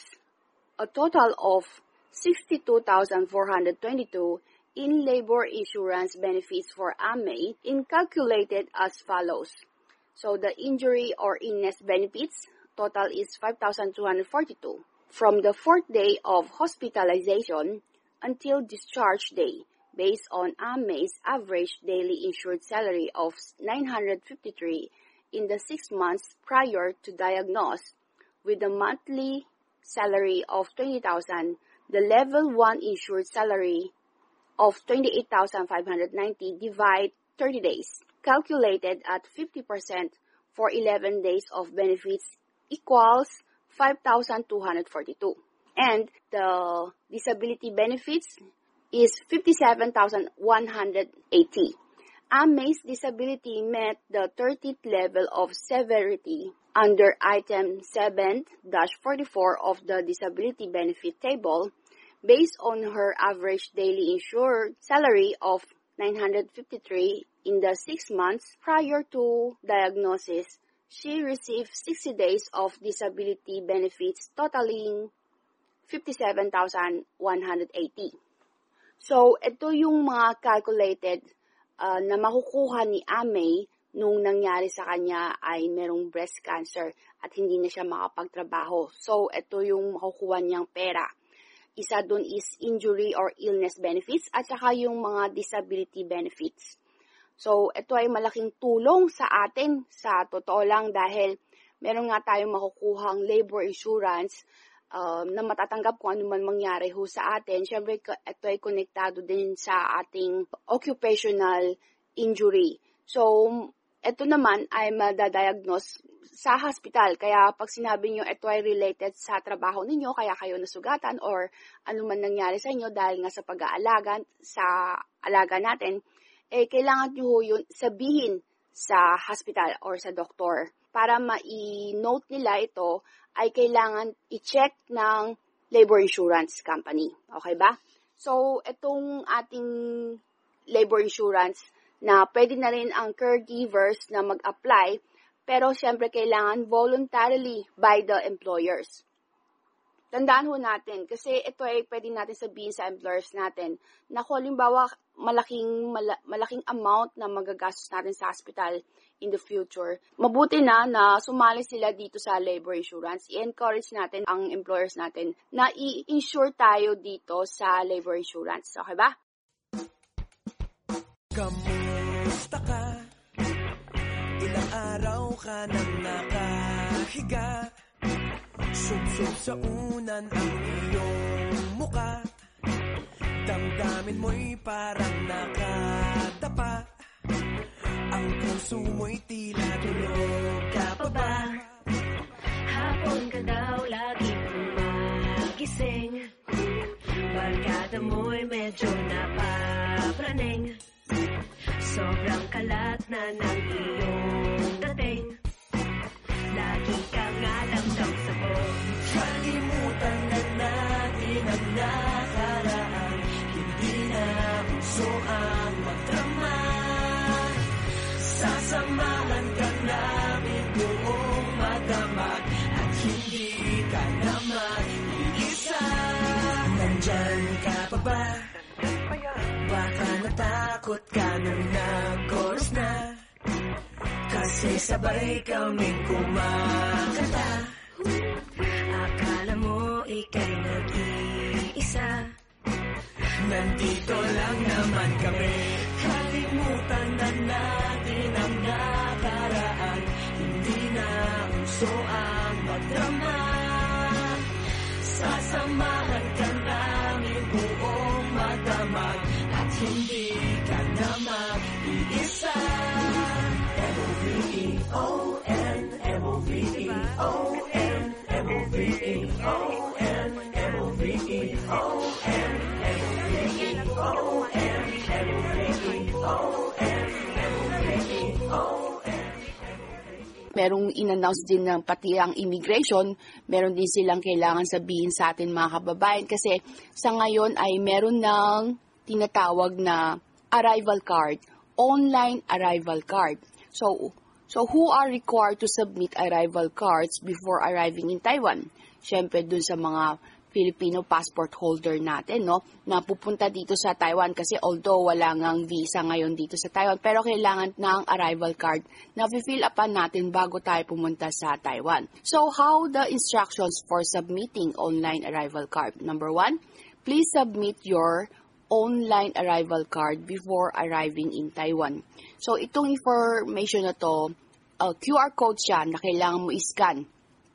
a total of sixty-two thousand four hundred twenty-two in labor insurance benefits for Amei, in calculated as follows. So the injury or illness benefits total is five thousand two hundred forty-two. From the fourth day of hospitalization until discharge day, based on Amei's average daily insured salary of nine hundred fifty-three in the six months prior to diagnosis, with a monthly salary of twenty thousand, the level one insured salary of twenty-eight thousand five hundred ninety divide thirty days, calculated at fifty percent for eleven days of benefits equals five thousand two hundred forty-two. And the disability benefits is fifty-seven thousand one hundred eighty. Amei's disability met the thirtieth level of severity under item seven dash forty-four of the disability benefit table, based on her average daily insured salary of nine hundred fifty-three in the six months prior to diagnosis. She received sixty days of disability benefits totaling fifty-seven thousand one hundred eighty. So, ito yung mga calculated uh, na makukuha ni Amei nung nangyari sa kanya ay merong breast cancer at hindi na siya makapagtrabaho. So, ito yung makukuha niyang pera. Isa dun is injury or illness benefits at saka yung mga disability benefits. So, ito ay malaking tulong sa atin sa totoo lang dahil meron nga tayong makukuhang labor insurance uh, na matatanggap kung ano man mangyari ho sa atin. Siyempre, ito ay konektado din sa ating occupational injury. So, ito naman ay madadiagnose sa hospital. Kaya pag sinabi nyo ito ay related sa trabaho ninyo, kaya kayo nasugatan or ano man nangyari sa inyo dahil nga sa pag-aalaga, sa alaga natin, eh kailangan nyo yun sabihin sa hospital or sa doktor. Para ma-note nila ito, ay kailangan i-check ng labor insurance company. Okay ba? So, itong ating labor insurance na pwede na rin ang caregivers na mag-apply, pero siyempre kailangan voluntarily by the employers. Tandaan ho natin, kasi ito ay pwede natin sabihin sa employers natin, na kung halimbawa malaking, mala, malaking amount na magagastos natin sa hospital in the future, mabuti na na sumali sila dito sa labor insurance. I-encourage natin ang employers natin na i-insure tayo dito sa labor insurance. Okay ba? Kamusta ka? Ilang araw ka nang nakahiga, sub-sub sa unan ang iyong muka, damdamin mo'y parang nakadapa, ang puso mo'y tila tulog ka pa ba? Hapon ka daw laging gumagising, barkada mo'y medyo napapraning, sobrang kalat na ng iyong dating, lagi ka nga lang daw sabon. Kalimutan na natin ang nakaraan, hindi na uso ang magdrama, sasamahan ka namin buong magdamag, at hindi ka na mag-iisa. Nandyan ka pa ba? Baka natakot ka nang nag-chorus na, kasi sabay kaming kumakanta. Akala mo ika'y nag-iisa, nandito lang naman kami. Kalimutan na natin ang nakaraan, hindi na uso ang magdrama, sasamahan ka namin buong magdamag, at hindi ka na mag-iisa. M O V E O N, M O V E O N, M O V E O N, M O V E O N, M O V E O N, M O V E O N, M O V E O N. Merong in-announce din ng pati ang immigration, meron din silang kailangan sabihin sa atin mga kababayan, kasi sa ngayon ay meron ng tinatawag na arrival card, online arrival card. So, so who are required to submit arrival cards before arriving in Taiwan? Siyempre dun sa mga Filipino passport holder natin, no, na pupunta dito sa Taiwan, kasi although wala ngang visa ngayon dito sa Taiwan, pero kailangan ng arrival card na fill upan natin bago tayo pumunta sa Taiwan. So, how the instructions for submitting online arrival card? Number one, please submit your online arrival card before arriving in Taiwan. So, itong information na to, uh, Q R code siya na kailangan mo i-scan.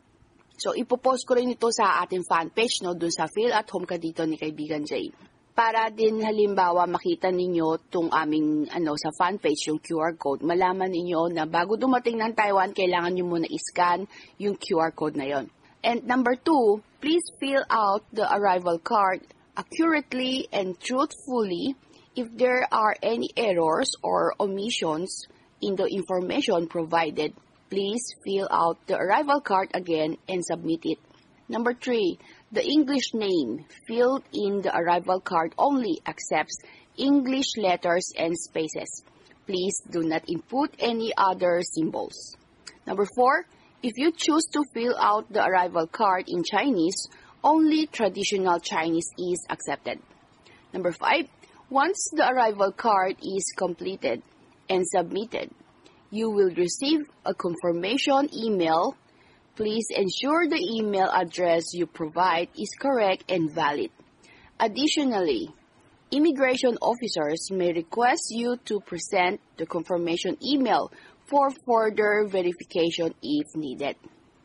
So, ipopost ko rin ito sa ating fan page, no, dun sa Feel at Home Ka Dito ni Kaibigan Jay. Para din halimbawa makita ninyo itong aming ano, sa fan page, yung Q R code, malaman ninyo na bago dumating ng Taiwan, kailangan nyo muna i-scan yung Q R code na yon. And number two, please fill out the arrival card accurately and truthfully. If there are any errors or omissions in the information provided, please fill out the arrival card again and submit it. Number three, the English name filled in the arrival card only accepts English letters and spaces. Please do not input any other symbols. Number four, if you choose to fill out the arrival card in Chinese, only traditional Chinese is accepted. Number five, once the arrival card is completed and submitted, you will receive a confirmation email. Please ensure the email address you provide is correct and valid. Additionally, immigration officers may request you to present the confirmation email for further verification if needed.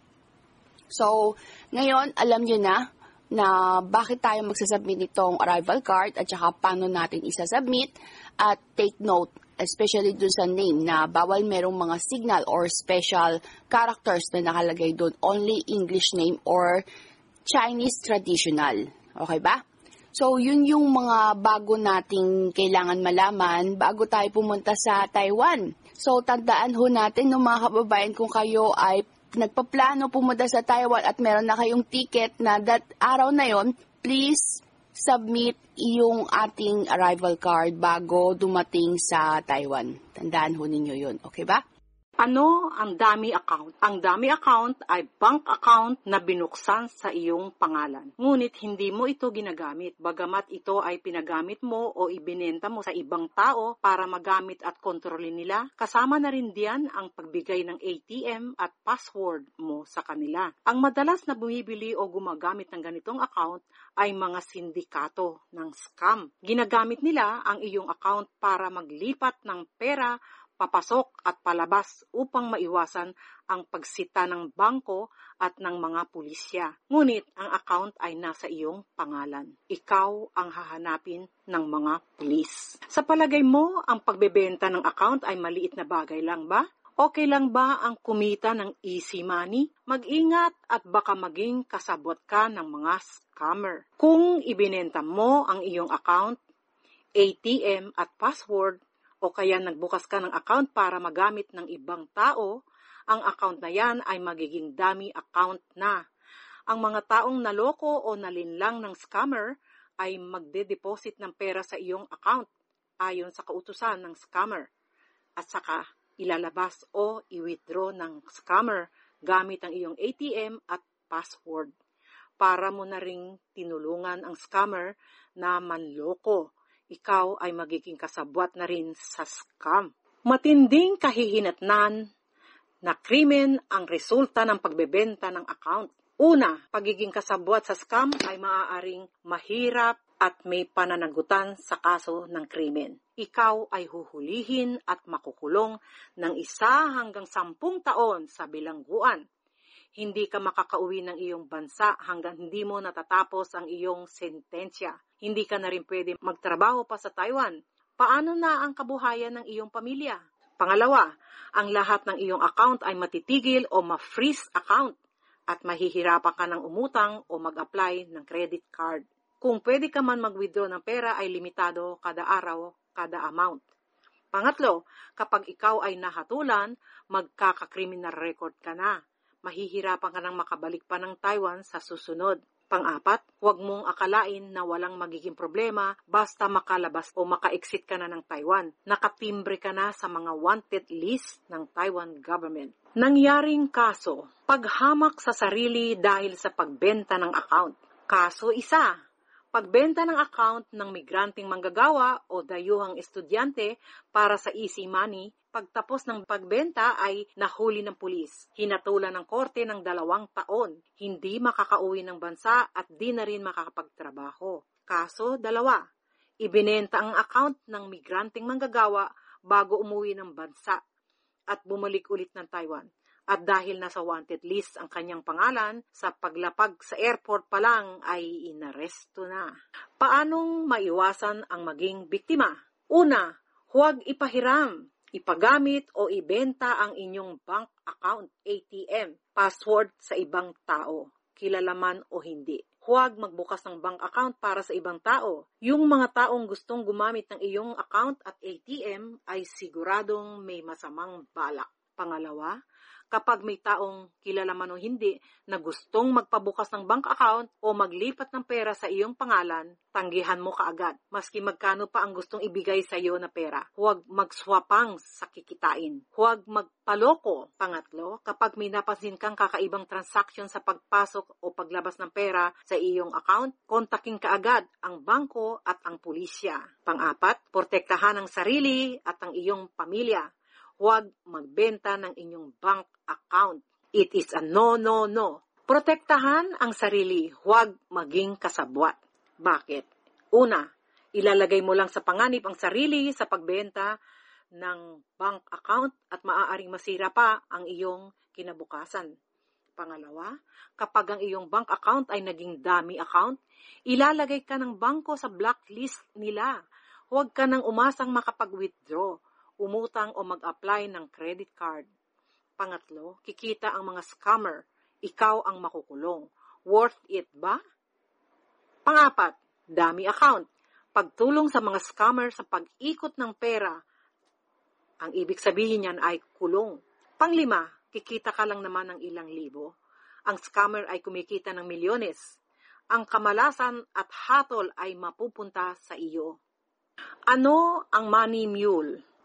So, ngayon, alam nyo na na bakit tayo magsasubmit nitong arrival card at saka paano natin isasubmit, at take note, especially dun sa name, na bawal merong mga signal or special characters na nakalagay dun. Only English name or Chinese traditional. Okay ba? So, yun yung mga bago nating kailangan malaman bago tayo pumunta sa Taiwan. So, tandaan ho natin ng mga kababayan, kung kayo ay nagpaplano pumunta sa Taiwan at meron na kayong ticket na that araw na yon, please submit yung ating arrival card bago dumating sa Taiwan. Tandaan ho ninyo yun. Okay ba? Ano ang dummy account? Ang dummy account ay bank account na binuksan sa iyong pangalan. Ngunit hindi mo ito ginagamit, bagamat ito ay pinagamit mo o ibinenta mo sa ibang tao para magamit at kontrolin nila. Kasama na rin diyan ang pagbigay ng A T M at password mo sa kanila. Ang madalas na bumibili o gumagamit ng ganitong account ay mga sindikato ng scam. Ginagamit nila ang iyong account para maglipat ng pera papasok at palabas upang maiwasan ang pagsita ng bangko at ng mga pulisya. Ngunit ang account ay nasa iyong pangalan. Ikaw ang hahanapin ng mga pulis. Sa palagay mo, ang pagbebenta ng account ay maliit na bagay lang ba? Okay lang ba ang kumita ng easy money? Mag-ingat at baka maging kasabot ka ng mga scammer. Kung ibinenta mo ang iyong account, A T M at password, o kaya nagbukas ka ng account para magamit ng ibang tao, ang account na yan ay magiging dummy account na. Ang mga taong naloko o nalinlang ng scammer ay magde-deposit ng pera sa iyong account ayon sa kautusan ng scammer at saka ilalabas o i-withdraw ng scammer gamit ang iyong A T M at password. Para mo na ring tinulungan ang scammer na manloko, ikaw ay magiging kasabwat na rin sa scam. Matinding kahihinatnan na krimen ang resulta ng pagbebenta ng account. Una, pagiging kasabwat sa scam ay maaaring mahirap at may pananagutan sa kaso ng krimen. Ikaw ay huhulihin at makukulong ng isa hanggang sampung taon sa bilangguan. Hindi ka makakauwi ng iyong bansa hanggang hindi mo natatapos ang iyong sentensya. Hindi ka na rin pwede magtrabaho pa sa Taiwan. Paano na ang kabuhayan ng iyong pamilya? Pangalawa, ang lahat ng iyong account ay matitigil o ma-freeze account at mahihirapan ka ng umutang o mag-apply ng credit card. Kung pwede ka man mag-withdraw ng pera ay limitado kada araw, kada amount. Pangatlo, kapag ikaw ay nahatulan, magkaka-criminal record ka na. Mahihirapan ka nang makabalik pa ng Taiwan sa susunod. Pang-apat, huwag mong akalain na walang magiging problema basta makalabas o maka-exit ka na ng Taiwan. Nakatimbre ka na sa mga wanted list ng Taiwan government. Nangyaring kaso, paghamak sa sarili dahil sa pagbenta ng account. Kaso isa, pagbenta ng account ng migranteng manggagawa o dayuhang estudyante para sa easy money. Pagtapos ng pagbenta ay nahuli ng pulis. Hinatulan ng korte ng dalawang taon. Hindi makakauwi ng bansa at di na rin makakapagtrabaho. Kaso, dalawa. Ibinenta ang account ng migranteng manggagawa bago umuwi ng bansa at bumalik ulit ng Taiwan. At dahil nasa wanted list ang kanyang pangalan, sa paglapag sa airport pa lang ay inaresto na. Paanong maiwasan ang maging biktima? Una, huwag ipahiram, ipagamit o ibenta ang inyong bank account, A T M, password sa ibang tao, kilala man o hindi. Huwag magbukas ng bank account para sa ibang tao. Yung mga taong gustong gumamit ng iyong account at A T M ay siguradong may masamang balak. Pangalawa, kapag may taong kilala man o hindi na gustong magpabukas ng bank account o maglipat ng pera sa iyong pangalan, tanggihan mo kaagad, maski magkano pa ang gustong ibigay sa iyo na pera. Huwag magswapang sa kikitain. Huwag magpaloko. Pangatlo, kapag may napansin kang kakaibang transaction sa pagpasok o paglabas ng pera sa iyong account, kontakin kaagad ang bangko at ang pulisya. Pang-apat, protektahan ang sarili at ang iyong pamilya. Huwag magbenta ng inyong bank account. It is a no, no, no. Protektahan ang sarili, huwag maging kasabwat. Bakit? Una, ilalagay mo lang sa panganib ang sarili sa pagbenta ng bank account at maaaring masira pa ang iyong kinabukasan. Pangalawa, kapag ang iyong bank account ay naging dummy account, ilalagay ka ng bangko sa blacklist nila. Huwag ka nang umasang makapag-withdraw, umutang o mag-apply ng credit card. Pangatlo, kikita ang mga scammer. Ikaw ang makukulong. Worth it ba? Pangapat, dummy account. Pagtulong sa mga scammer sa pag-ikot ng pera. Ang ibig sabihin niyan ay kulong. Panglima, kikita ka lang naman ng ilang libo. Ang scammer ay kumikita ng milyones. Ang kamalasan at hatol ay mapupunta sa iyo. Ano ang money mule?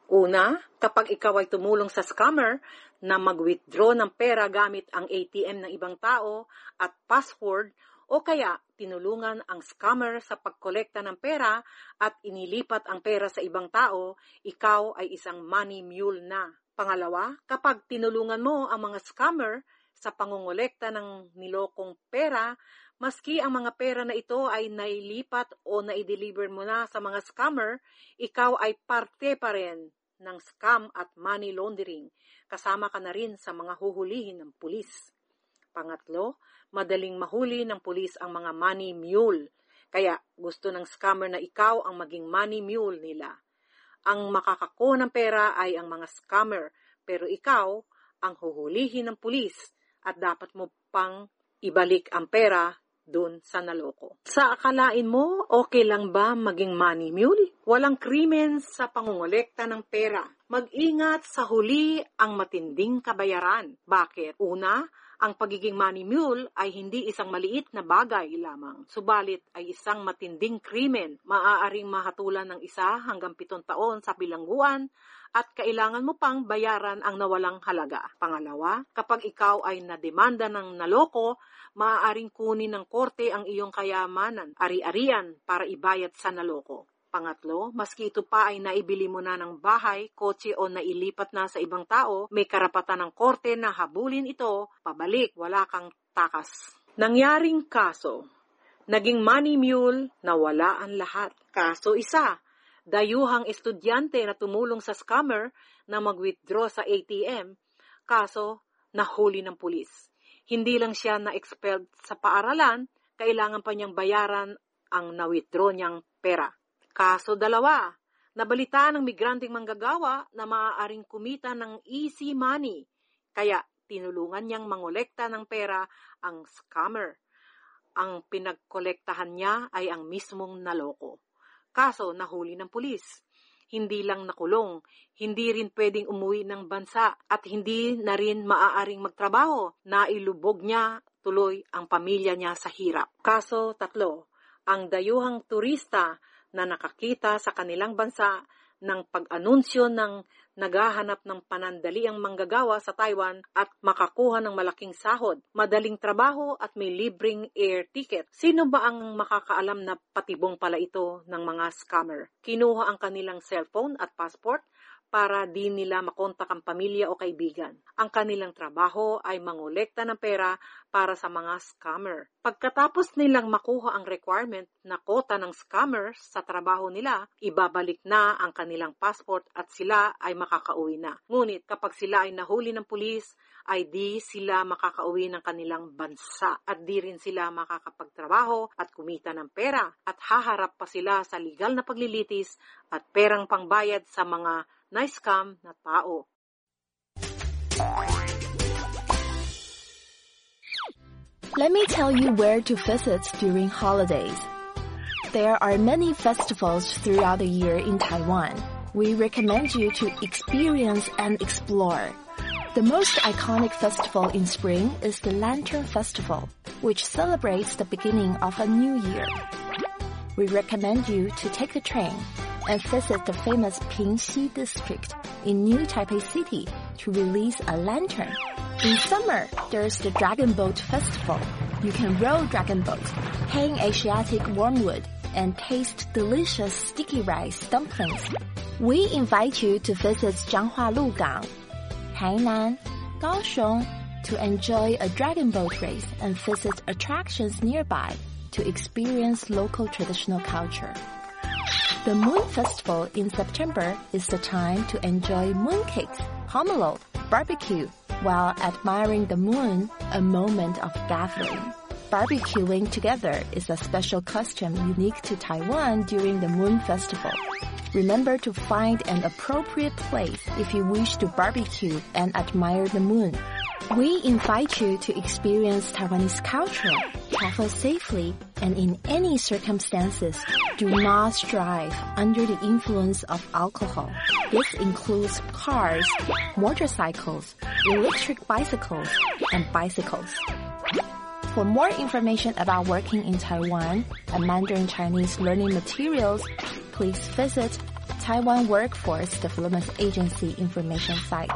Una, kapag ikaw ay tumulong sa scammer na mag-withdraw ng pera gamit ang A T M ng ibang tao at password, o kaya tinulungan ang scammer sa pagkolekta ng pera at inilipat ang pera sa ibang tao, ikaw ay isang money mule na. Pangalawa, kapag tinulungan mo ang mga scammer sa pangongolekta ng nilokong pera, maski ang mga pera na ito ay nailipat o naideliver mo na sa mga scammer, ikaw ay parte pa rin ng scam at money laundering. Kasama ka na rin sa mga huhulihin ng pulis. Pangatlo, madaling mahuli ng pulis ang mga money mule. Kaya gusto ng scammer na ikaw ang maging money mule nila. Ang makakako ng pera ay ang mga scammer, pero ikaw ang huhulihin ng pulis at dapat mo pang ibalik ang pera dun sa naloko. Sa akalain mo, okay lang ba maging money mule? Walang krimen sa pangongolekta ng pera. Mag-ingat sa huli ang matinding kabayaran. Bakit? Una, ang pagiging money mule ay hindi isang maliit na bagay lamang. Subalit ay isang matinding krimen. Maaaring mahatulan ng isa hanggang pitong taon sa bilangguan at kailangan mo pang bayaran ang nawalang halaga. Pangalawa, kapag ikaw ay nademanda ng naloko, maaaring kunin ng korte ang iyong kayamanan, ari-arian para ibayad sa naloko. Pangatlo, maski ito pa ay naibili mo na ng bahay, kotse o nailipat na sa ibang tao, may karapatan ng korte na habulin ito, pabalik, wala kang takas. Nangyaring kaso, naging money mule, nawala ang lahat. Kaso isa, dayuhang estudyante na tumulong sa scammer na mag-withdraw sa A T M, kaso nahuli ng pulis. Hindi lang siya na-expelled sa paaralan, kailangan pa niyang bayaran ang na-withdraw niyang pera. Kaso dalawa, nabalitaan ng migranteng manggagawa na maaaring kumita ng easy money, kaya tinulungan niyang mangolekta ng pera ang scammer. Ang pinagkolektahan niya ay ang mismong naloko. Kaso nahuli ng pulis. Hindi lang nakulong, hindi rin pwedeng umuwi ng bansa at hindi na rin maaaring magtrabaho. Nailubog niya tuloy ang pamilya niya sa hirap. Kaso tatlo, ang dayuhang turista na nakakita sa kanilang bansa ng pag-anunsyo ng naghahanap ng panandaliang manggagawa sa Taiwan at makakuha ng malaking sahod, madaling trabaho at may libreng air ticket. Sino ba ang makakaalam na patibong pala ito ng mga scammer? Kinuha ang kanilang cellphone at passport para di nila makontak ang pamilya o kaibigan. Ang kanilang trabaho ay mangolekta ng pera para sa mga scammer. Pagkatapos nilang makuha ang requirement na kota ng scammer sa trabaho nila, ibabalik na ang kanilang passport at sila ay makakauwi na. Ngunit kapag sila ay nahuli ng pulis, ay di sila makakauwi ng kanilang bansa at di rin sila makakapagtrabaho at kumita ng pera at haharap pa sila sa legal na paglilitis at perang pangbayad sa mga na-scam na tao. Let me tell you where to visit during holidays. There are many festivals throughout the year in Taiwan. We recommend you to experience and explore. The most iconic festival in spring is the Lantern Festival, which celebrates the beginning of a new year. We recommend you to take the train and visit the famous Pingxi district in New Taipei City to release a lantern. In summer, there's the Dragon Boat Festival. You can row dragon boats, hang Asiatic wormwood, and taste delicious sticky rice dumplings. We invite you to visit Zhanghua Lugang, Hainan, Kaohsiung to enjoy a dragon boat race and visit attractions nearby to experience local traditional culture. The Moon Festival in September is the time to enjoy mooncakes, pomelo, barbecue, while admiring the moon, a moment of gathering. Barbecuing together is a special custom unique to Taiwan during the Moon Festival. Remember to find an appropriate place if you wish to barbecue and admire the moon. We invite you to experience Taiwanese culture, travel safely, and in any circumstances, do not drive under the influence of alcohol. This includes cars, motorcycles, electric bicycles, and bicycles. For more information about working in Taiwan and Mandarin Chinese learning materials, please visit Taiwan Workforce Development Agency information site.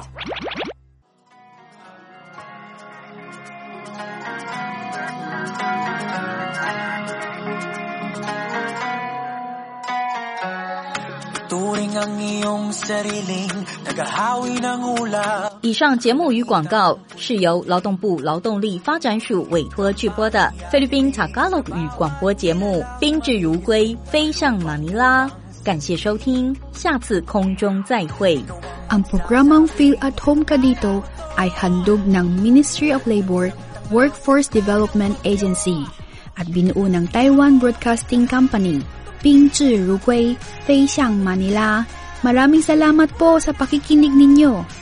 Turing ang iyong sariling nagahawi ng ula. 以上节目与广告是由劳动部劳动力发展署委托制播的菲律宾 Tagalog 语广播节目《宾至如归，飞向马尼拉》。感谢收听，下次空中再会。 Ang programang Feel at Home Ka Dito ay handog ng Ministry of Labor, Workforce Development Agency at binuo ng Taiwan Broadcasting Company. 宾至如归，飞向马尼拉。Maraming salamat po sa pakikinig ninyo.